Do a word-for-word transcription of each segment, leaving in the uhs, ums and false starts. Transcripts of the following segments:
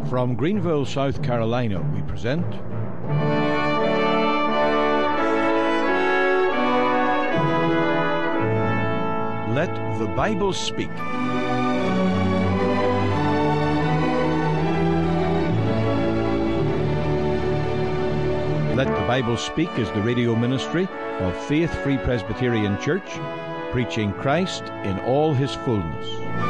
From Greenville, South Carolina, we present Let the Bible Speak. Let the Bible Speak is the radio ministry of Faith Free Presbyterian Church, preaching Christ in all his fullness.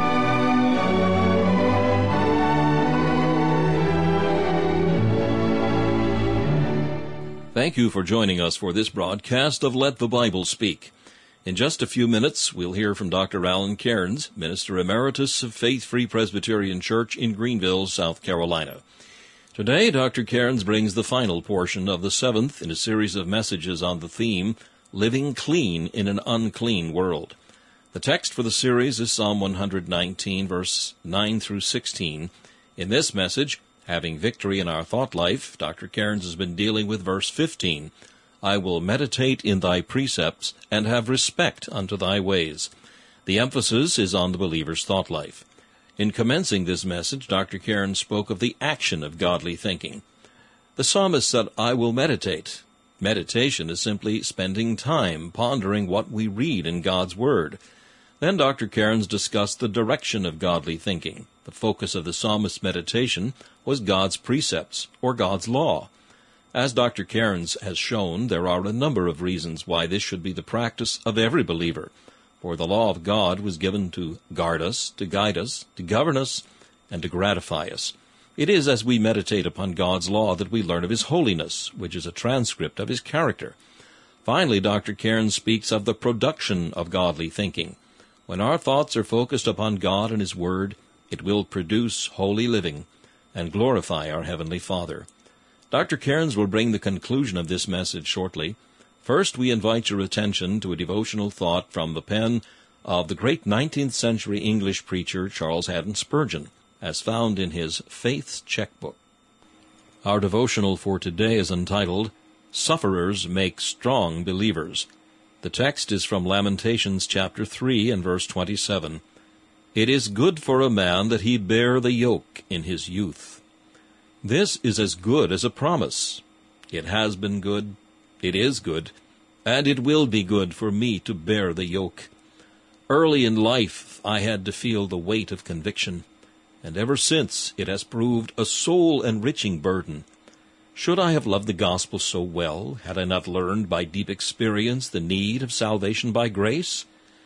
Thank you for joining us for this broadcast of Let the Bible Speak. In just a few minutes, we'll hear from Doctor Alan Cairns, Minister Emeritus of Faith Free Presbyterian Church in Greenville, South Carolina. Today, Doctor Cairns brings the final portion of the seventh in a series of messages on the theme, Living Clean in an Unclean World. The text for the series is Psalm one nineteen, verse nine through sixteen. In this message, Having Victory in Our Thought Life, Doctor Cairns has been dealing with verse fifteen, I will meditate in thy precepts and have respect unto thy ways. The emphasis is on the believer's thought life. In commencing this message, Doctor Cairns spoke of the action of godly thinking. The psalmist said, I will meditate. Meditation is simply spending time pondering what we read in God's Word. Then Doctor Cairns discussed the direction of godly thinking. The focus of the psalmist's meditation was God's precepts, or God's law. As Doctor Cairns has shown, there are a number of reasons why this should be the practice of every believer. For the law of God was given to guard us, to guide us, to govern us, and to gratify us. It is as we meditate upon God's law that we learn of his holiness, which is a transcript of his character. Finally, Doctor Cairns speaks of the production of godly thinking. When our thoughts are focused upon God and his Word, it will produce holy living and glorify our Heavenly Father. Doctor Cairns will bring the conclusion of this message shortly. First, we invite your attention to a devotional thought from the pen of the great nineteenth century English preacher Charles Haddon Spurgeon, as found in his Faith's Checkbook. Our devotional for today is entitled, Sufferers Make Strong Believers. The text is from Lamentations chapter three and verse twenty-seven. It is good for a man that he bear the yoke in his youth. This is as good as a promise. It has been good, it is good, and it will be good for me to bear the yoke. Early in life I had to feel the weight of conviction, and ever since it has proved a soul-enriching burden. Should I have loved the gospel so well, had I not learned by deep experience the need of salvation by grace?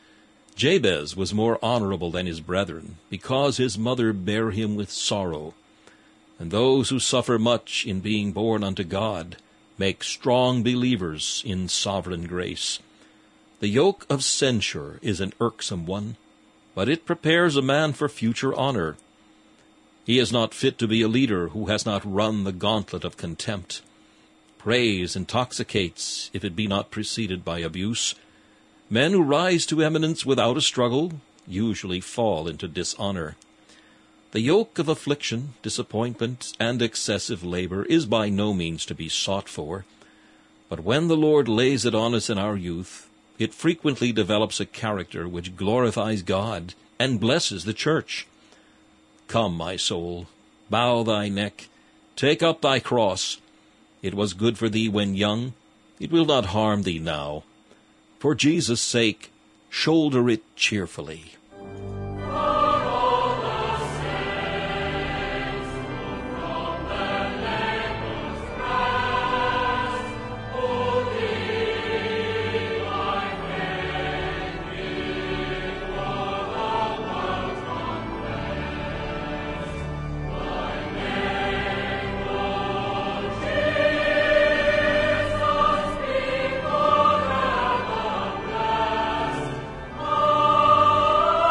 Jabez was more honorable than his brethren, because his mother bare him with sorrow. And those who suffer much in being born unto God make strong believers in sovereign grace. The yoke of censure is an irksome one, but it prepares a man for future honor. He is not fit to be a leader who has not run the gauntlet of contempt. Praise intoxicates if it be not preceded by abuse. Men who rise to eminence without a struggle usually fall into dishonor. The yoke of affliction, disappointment, and excessive labor is by no means to be sought for. But when the Lord lays it on us in our youth, it frequently develops a character which glorifies God and blesses the church. Come, my soul, bow thy neck, take up thy cross. It was good for thee when young, it will not harm thee now. For Jesus' sake, shoulder it cheerfully. Oh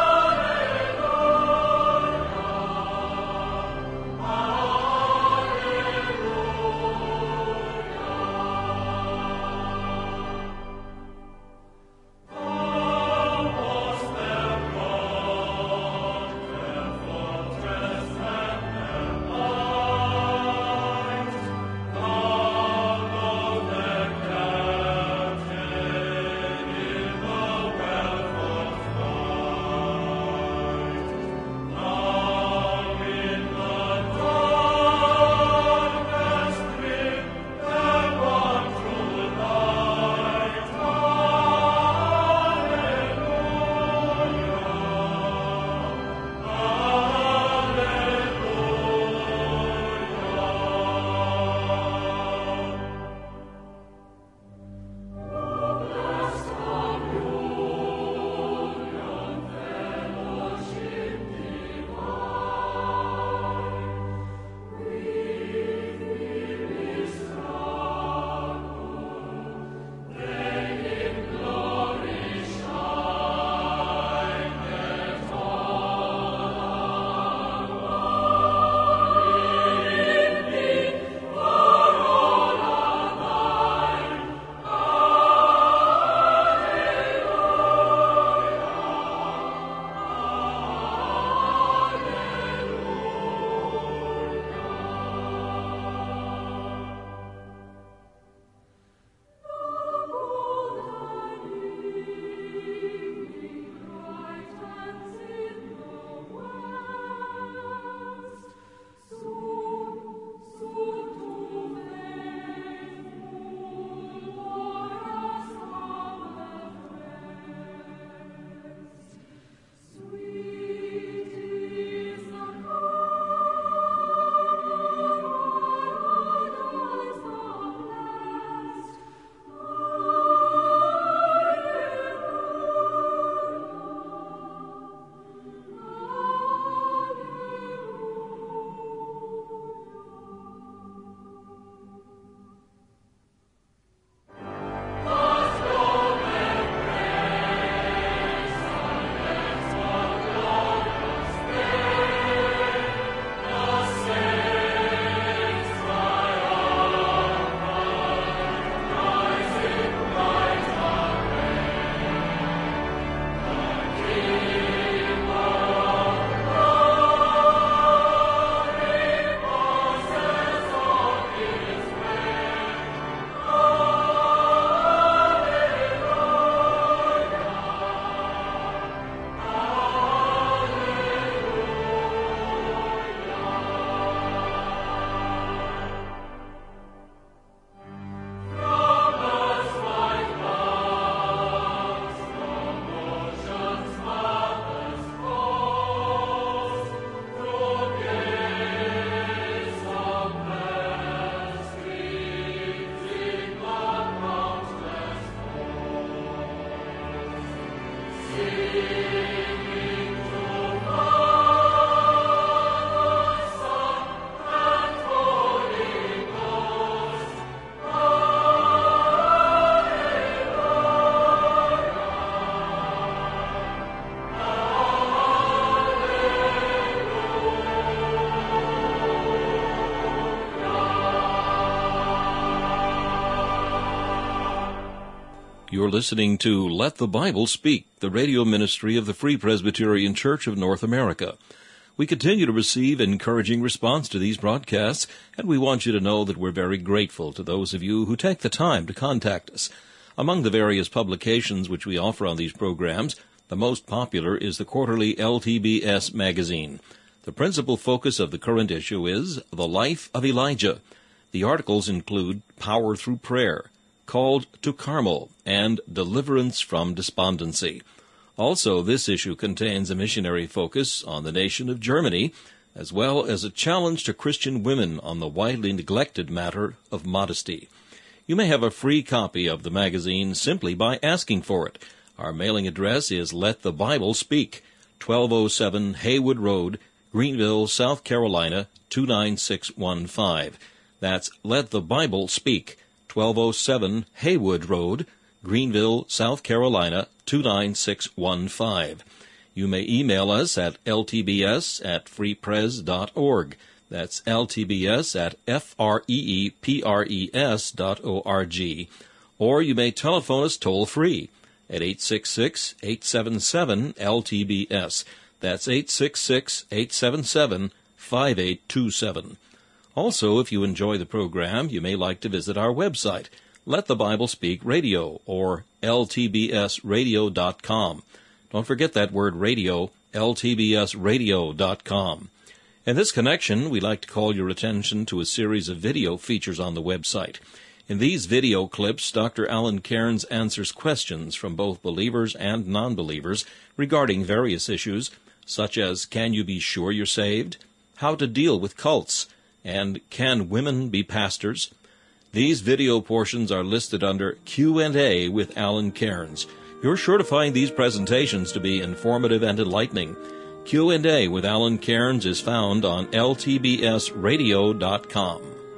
You're listening to Let the Bible Speak, the radio ministry of the Free Presbyterian Church of North America. We continue to receive encouraging response to these broadcasts, and we want you to know that we're very grateful to those of you who take the time to contact us. Among the various publications which we offer on these programs, the most popular is the quarterly L T B S magazine. The principal focus of the current issue is The Life of Elijah. The articles include Power Through Prayer, Called to Carmel, and Deliverance from Despondency. Also, this issue contains a missionary focus on the nation of Germany, as well as a challenge to Christian women on the widely neglected matter of modesty. You may have a free copy of the magazine simply by asking for it. Our mailing address is Let the Bible Speak, twelve oh seven Haywood Road, Greenville, South Carolina, two nine six one five. That's Let the Bible Speak, twelve oh seven Haywood Road, Greenville, South Carolina, two nine six one five. You may email us at l t b s at free pres dot org. That's l t b s at f r e e p r e s dot org. Or you may telephone us toll-free at eight six six, eight seven seven, L T B S. That's eight six six, eight seven seven, five eight two seven. Also, if you enjoy the program, you may like to visit our website, Let the Bible Speak Radio, or l t b s radio dot com. Don't forget that word radio, l t b s radio dot com. In this connection, we'd like to call your attention to a series of video features on the website. In these video clips, Doctor Alan Cairns answers questions from both believers and non-believers regarding various issues, such as can you be sure you're saved, how to deal with cults, and can women be pastors? These video portions are listed under Q and A with Alan Cairns. You're sure to find these presentations to be informative and enlightening. Q and A with Alan Cairns is found on l t b s radio dot com.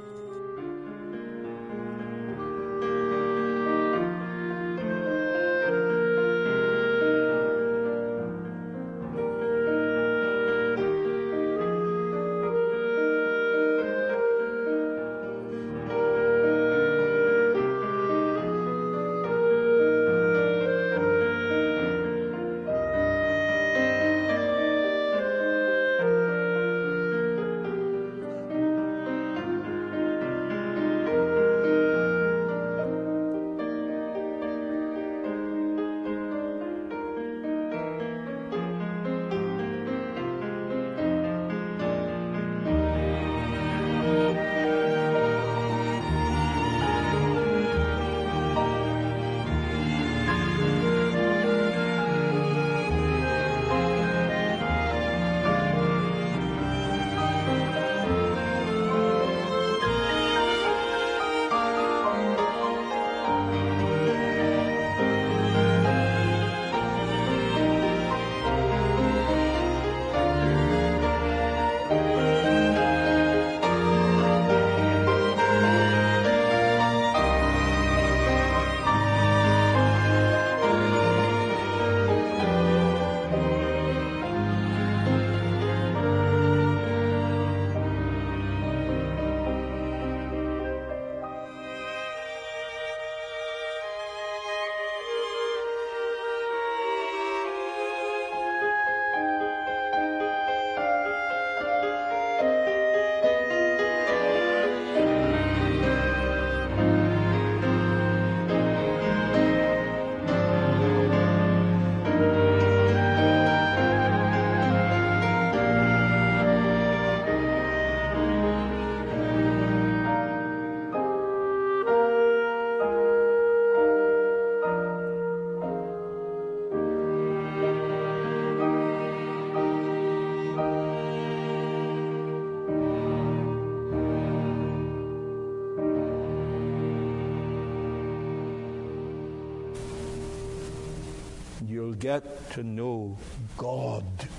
You'll get to know God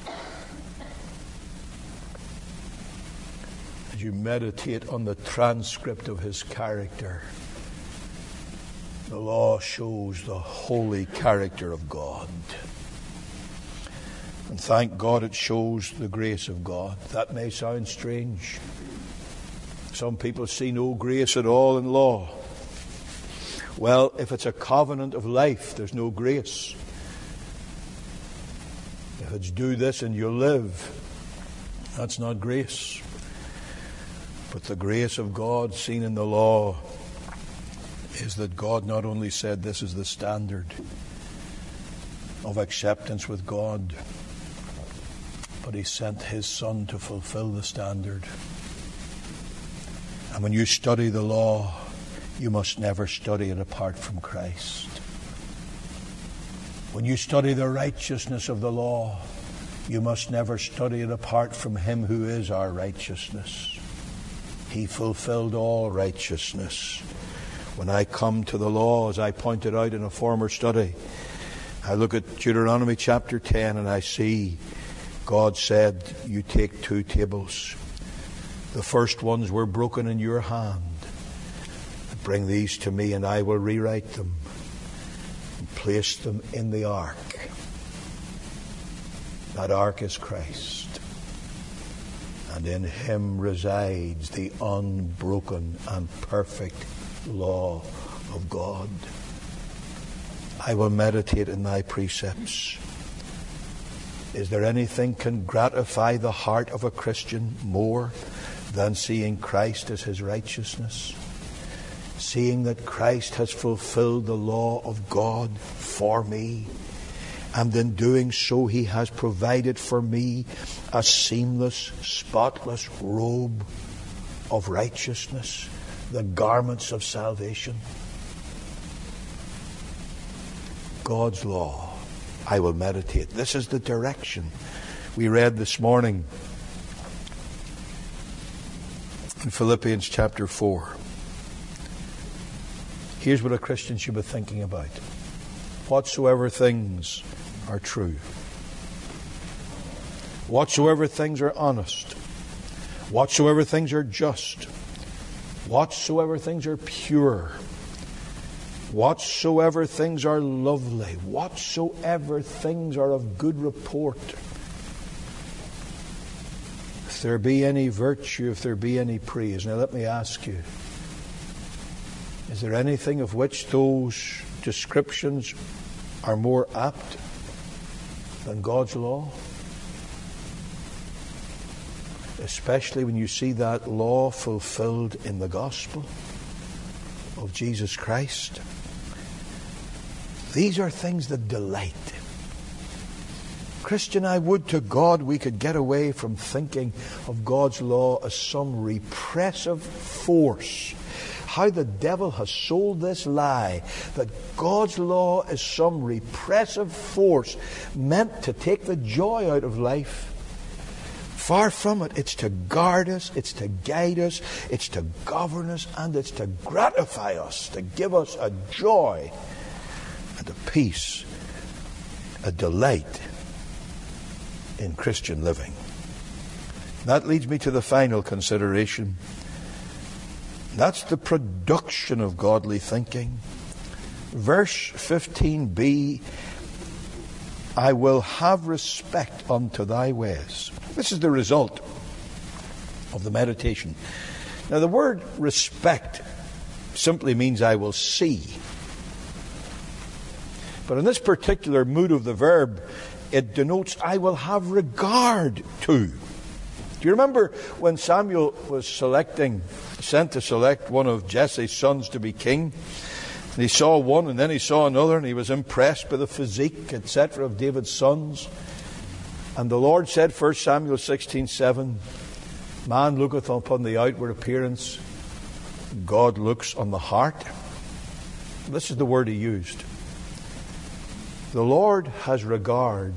as you meditate on the transcript of his character. The law shows the holy character of God. And thank God it shows the grace of God. That may sound strange. Some people see no grace at all in law. Well, if it's a covenant of life, there's no grace. If it's do this and you'll live, that's not grace. But the grace of God seen in the law is that God not only said this is the standard of acceptance with God, but He sent His Son to fulfill the standard. And when you study the law, you must never study it apart from Christ. When you study the righteousness of the law, you must never study it apart from Him who is our righteousness. He fulfilled all righteousness. When I come to the law, as I pointed out in a former study, I look at Deuteronomy chapter ten and I see God said, you take two tables. The first ones were broken in your hand. Bring these to me and I will rewrite them and place them in the ark. That ark is Christ. And in Him resides the unbroken and perfect law of God. I will meditate in thy precepts. Is there anything can gratify the heart of a Christian more than seeing Christ as his righteousness? Seeing that Christ has fulfilled the law of God for me, and in doing so He has provided for me a seamless, spotless robe of righteousness, the garments of salvation. God's law, I will meditate. This is the direction we read this morning in Philippians chapter four. Here's what a Christian should be thinking about. Whatsoever things are true, whatsoever things are honest, whatsoever things are just, whatsoever things are pure, whatsoever things are lovely, whatsoever things are of good report, if there be any virtue, if there be any praise. Now let me ask you, is there anything of which those descriptions are more apt than God's law? Especially when you see that law fulfilled in the gospel of Jesus Christ. These are things that delight. Christian, I would to God we could get away from thinking of God's law as some repressive force. How the devil has sold this lie that God's law is some repressive force meant to take the joy out of life. Far from it. It's to guard us, it's to guide us, it's to govern us, and it's to gratify us, to give us a joy and a peace, a delight in Christian living. That leads me to the final consideration. That's the production of godly thinking. Verse fifteen b, I will have respect unto thy ways. This is the result of the meditation. Now the word respect simply means I will see. But in this particular mood of the verb, it denotes I will have regard to. Do you remember when Samuel was selecting, sent to select one of Jesse's sons to be king? And he saw one and then he saw another and he was impressed by the physique, et cetera of David's sons. And the Lord said, First Samuel sixteen seven, man looketh upon the outward appearance, God looks on the heart. This is the word he used. The Lord has regard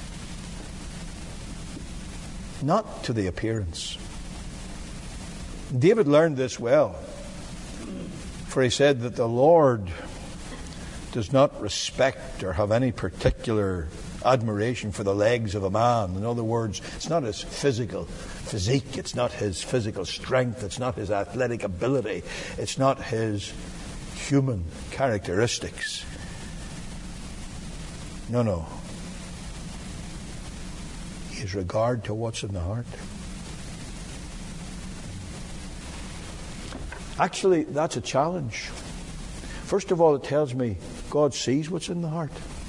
not to the appearance. David learned this well, for he said that the Lord does not respect or have any particular admiration for the legs of a man. In other words, it's not his physical physique, it's not his physical strength, it's not his athletic ability, it's not his human characteristics. No, no. His regard to what's in the heart. Actually, that's a challenge. First of all, it tells me God sees what's in the heart.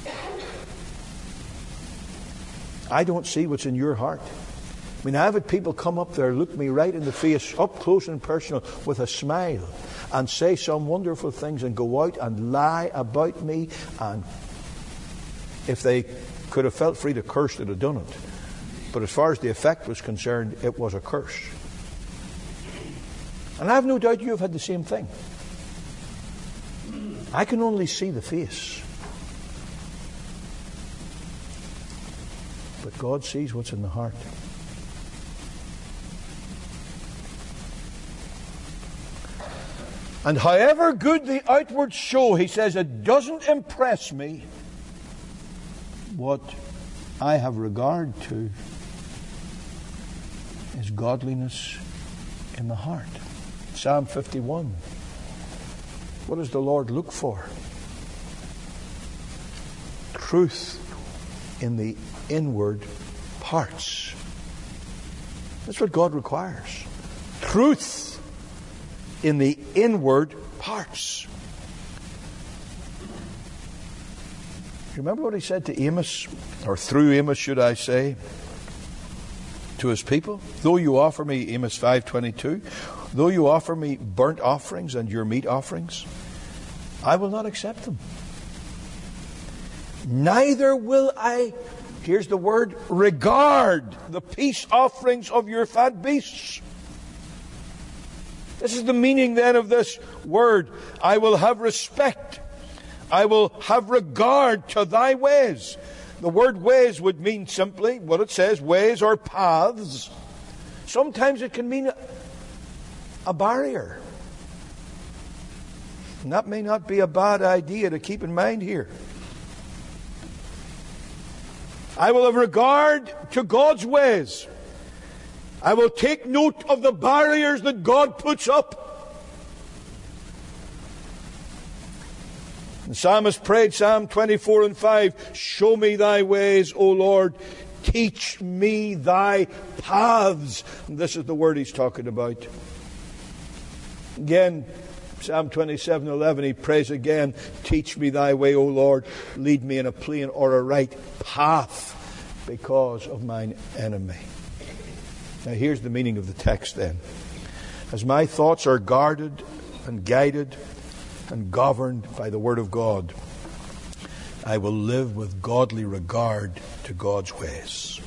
I don't see what's in your heart. I mean, I've had people come up there, look me right in the face, up close and personal, with a smile, and say some wonderful things and go out and lie about me, and if they could have felt free to curse, they'd have done it. But as far as the effect was concerned, it was a curse. And I have no doubt you have had the same thing. I can only see the face. But God sees what's in the heart. And however good the outward show, he says, it doesn't impress me. What I have regard to is godliness in the heart. Psalm fifty-one. What does the Lord look for? Truth in the inward parts. That's what God requires. Truth in the inward parts. Remember what he said to Amos, or through Amos, should I say, to his people? Though you offer me, Amos five twenty-two, though you offer me burnt offerings and your meat offerings, I will not accept them. Neither will I, here's the word, regard the peace offerings of your fat beasts. This is the meaning then of this word. I will have respect. I will have regard to thy ways. The word ways would mean simply what it says, ways or paths. Sometimes it can mean a, a barrier. And that may not be a bad idea to keep in mind here. I will have regard to God's ways. I will take note of the barriers that God puts up. The psalmist prayed, Psalm twenty-four and five, show me thy ways, O Lord. Teach me thy paths. And this is the word he's talking about. Again, Psalm twenty-seven eleven, he prays again, teach me thy way, O Lord. Lead me in a plain or a right path because of mine enemy. Now here's the meaning of the text then. As my thoughts are guarded and guided and governed by the Word of God, I will live with godly regard to God's ways.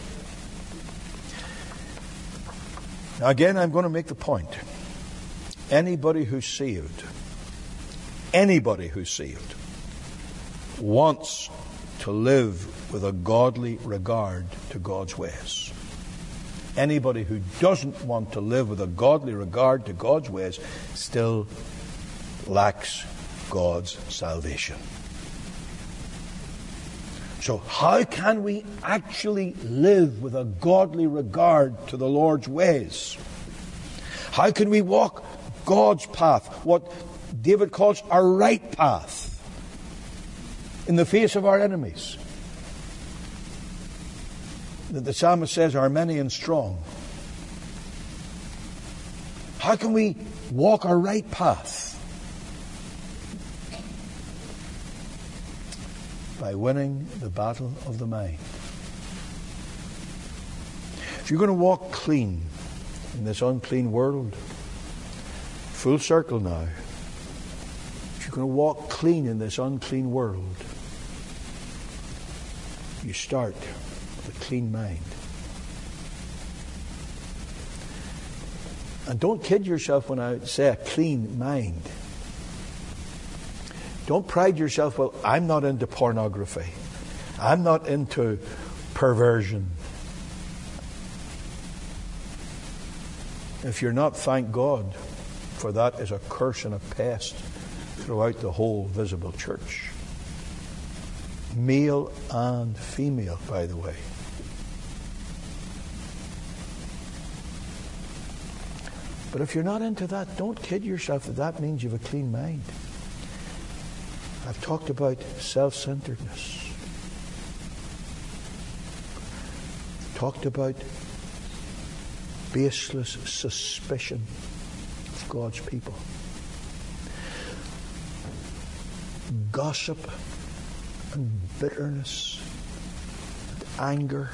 Now again, I'm going to make the point. Anybody who's saved, anybody who's saved, wants to live with a godly regard to God's ways. Anybody who doesn't want to live with a godly regard to God's ways still lacks God's salvation. So how can we actually live with a godly regard to the Lord's ways? How can we walk God's path, what David calls a right path, in the face of our enemies, that the psalmist says are many and strong? How can we walk a right path? By winning the battle of the mind. If you're going to walk clean in this unclean world, full circle now, if you're going to walk clean in this unclean world, you start with a clean mind. And don't kid yourself when I say a clean mind. Don't pride yourself, well, I'm not into pornography. I'm not into perversion. If you're not, thank God, for that is a curse and a pest throughout the whole visible church. Male and female, by the way. But if you're not into that, don't kid yourself that that means you have a clean mind. I've talked about self-centeredness. I've talked about baseless suspicion of God's people. gossip and bitterness and anger.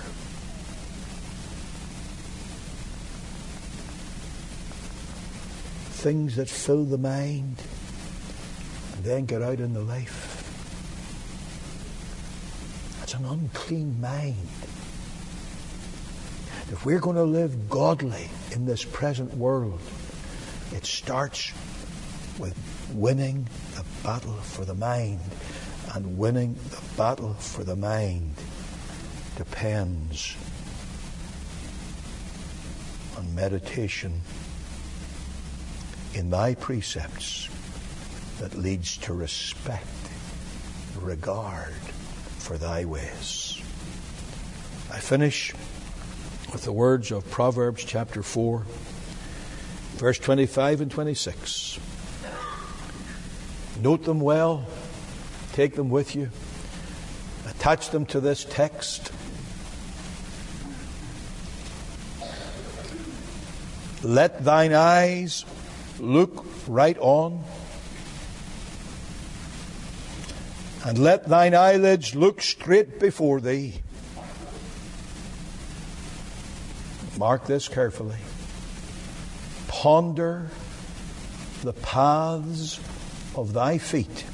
Things that fill the mind and then get out in the life. It's an unclean mind. If we're going to live godly in this present world, it starts with winning the battle for the mind. And winning the battle for the mind depends on meditation in thy precepts that leads to respect, regard for thy ways. I finish with the words of Proverbs chapter four, verse twenty-five and twenty-six. Note them well, take them with you, attach them to this text. Let thine eyes look right on, and let thine eyelids look straight before thee. Mark this carefully. Ponder the paths of thy feet,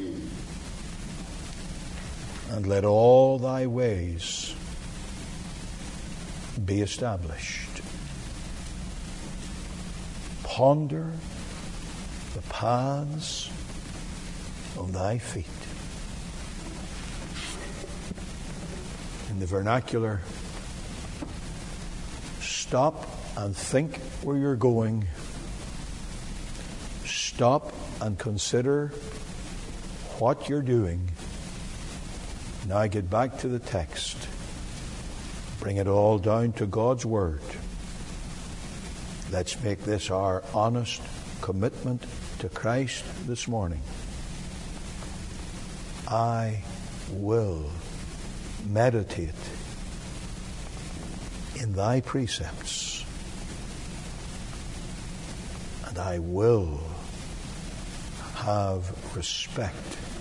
and let all thy ways be established. Ponder the paths of thy feet. In the vernacular, stop and think where you're going. Stop and consider what you're doing. Now get back to the text. Bring it all down to God's Word. Let's make this our honest commitment to Christ this morning. I will meditate in thy precepts, and I will have respect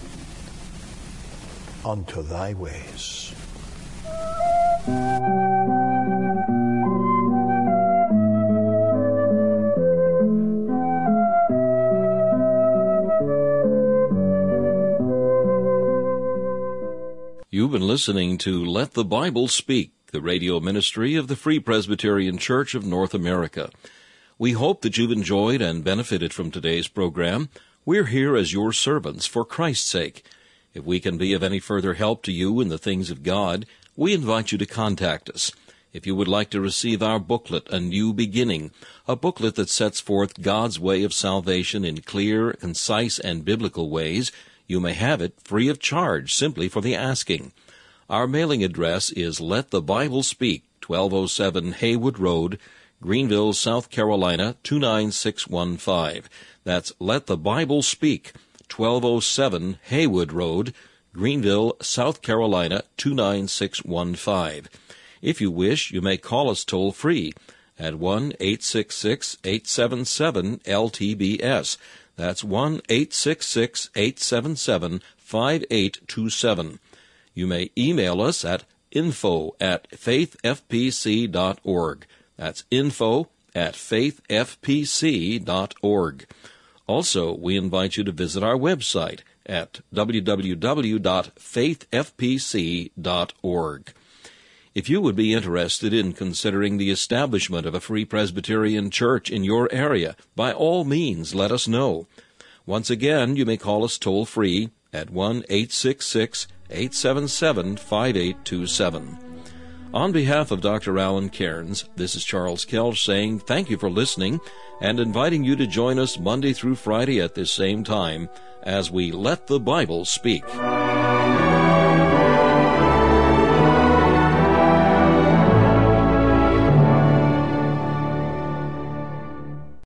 unto thy ways. You've been listening to Let the Bible Speak, the radio ministry of the Free Presbyterian Church of North America. We hope that you've enjoyed and benefited from today's program. We're here as your servants for Christ's sake. If we can be of any further help to you in the things of God, we invite you to contact us. If you would like to receive our booklet, A New Beginning, a booklet that sets forth God's way of salvation in clear, concise, and biblical ways, you may have it free of charge simply for the asking. Our mailing address is Let the Bible Speak, twelve oh seven Haywood Road, Greenville, South Carolina, two nine six one five. That's Let the Bible Speak, twelve oh seven Haywood Road, Greenville, South Carolina, two nine six one five. If you wish, you may call us toll-free at one eight six six, eight seven seven, L T B S. That's one eight six six, eight seven seven, five eight two seven. You may email us at info at faith f p c dot org. That's info at faith f p c dot org. Also, we invite you to visit our website at w w w dot faith f p c dot org. If you would be interested in considering the establishment of a Free Presbyterian Church in your area, by all means let us know. Once again, you may call us toll-free at one eight six six, eight seven seven, five eight two seven. On behalf of Doctor Alan Cairns, this is Charles Kelch saying thank you for listening and inviting you to join us Monday through Friday at this same time as we Let the Bible Speak.